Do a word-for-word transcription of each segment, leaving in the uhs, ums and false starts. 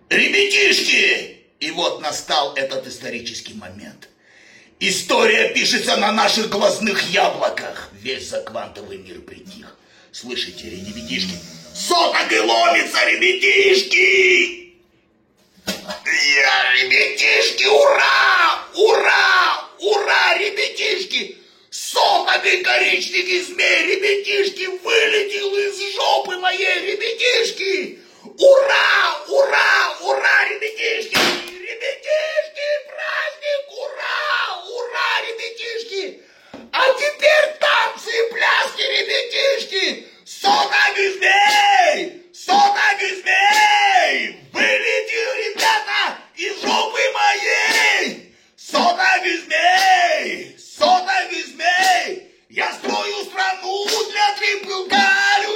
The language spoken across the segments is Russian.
Ребятишки! И вот настал этот исторический момент. История пишется на наших глазных яблоках. Весь заквантовый мир притих. Слышите, ребятишки? Соток и ломится, ребятишки! Я, ребятишки, ура! Ура! Ура, ребятишки! Сотовый коричневый змей, ребятишки, вылетел из жопы моей, ребятишки! Ура! Ура! Ура, ребятишки! Ребятишки, праздник! Ура! Ура, ребятишки! А теперь танцы и пляски, ребятишки! Сотовый змей! Сотовый змей! Вылетел, ребята, из жопы моей! Сотовый змей! Сотовый змей! Я строю страну для трипылка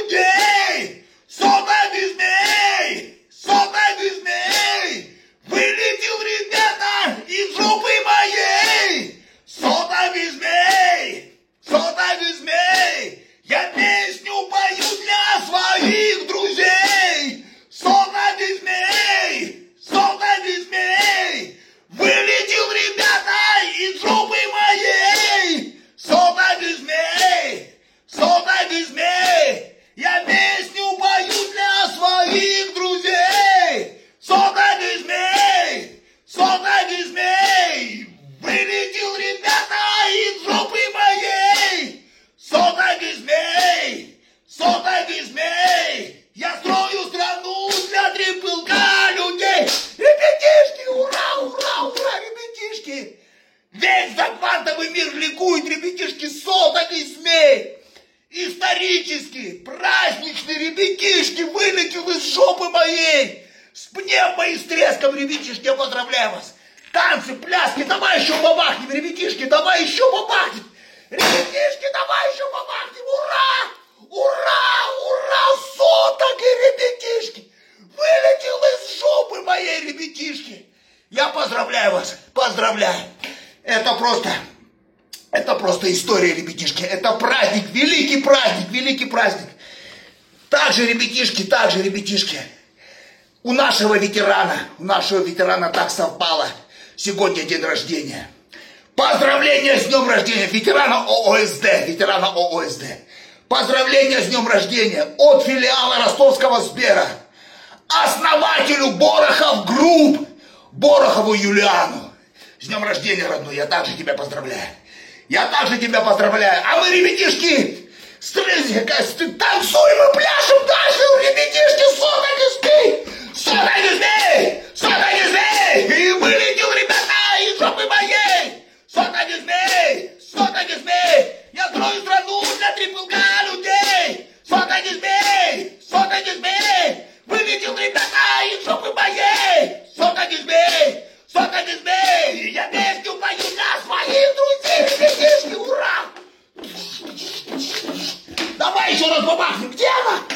людей! Сотовый змей! Сотовый змей! Вылетел, ребята, из жопы моей! Сотовый змей! Сотовый змей! Я песню пою для своих друзей! Сотовый змей! Сотовый змей! Вылетел, ребята, из жопы моей! Сотовый змей! Сотовый змей! Я песню пою для своих друзей! Сотовый змей! Сотовый змей! Вылетел, ребята, из жопы моей! Сотовый змей! Сотовый змей! Я строю страну для трипылка людей! Ребятишки, ура, ура, ура, ребятишки! Весь заквантовый мир ликует, ребятишки, сотовый змей! Исторический, праздничный, ребятишки, вылетел из жопы моей! С пневмой и с треском, ребятишки, я поздравляю вас! Танцы, пляски, давай еще бабахнем, ребятишки, давай еще бабахнем! Ребятишки, давай еще бабахнем! Ура! Ура! Ура! Соток и ребятишки! Вылетел из жопы моей, ребятишки! Я поздравляю вас, поздравляю! Это просто, это просто история, ребятишки! Это праздник, великий праздник, великий праздник! Также, ребятишки, также, ребятишки! У нашего ветерана, у нашего ветерана так совпало. Сегодня день рождения. Поздравления с днем рождения ветерана ООСД, ветерана ООСД. Поздравления с днем рождения от филиала Ростовского Сбера, основателю Борохов Групп, Борохову Юлиану. С днем рождения, родной, я также тебя поздравляю. Я также тебя поздравляю. А мы, ребятишки, танцуем и пляшем дальше, ребятишки, соток и змей! Соток и змей! Соток и змей! И вылетел, ребята, из жопы моей! Соток и змей! Соток и змей! Я строю страну для трипылка людей! Соток и змей! Соток и змей! Вылетел, ребята, из жопы моей! Соток и змей! Соток и змей! Я песню пою для своих друзей! Ребятишки, ура! Давай еще раз бабахнем! Где она?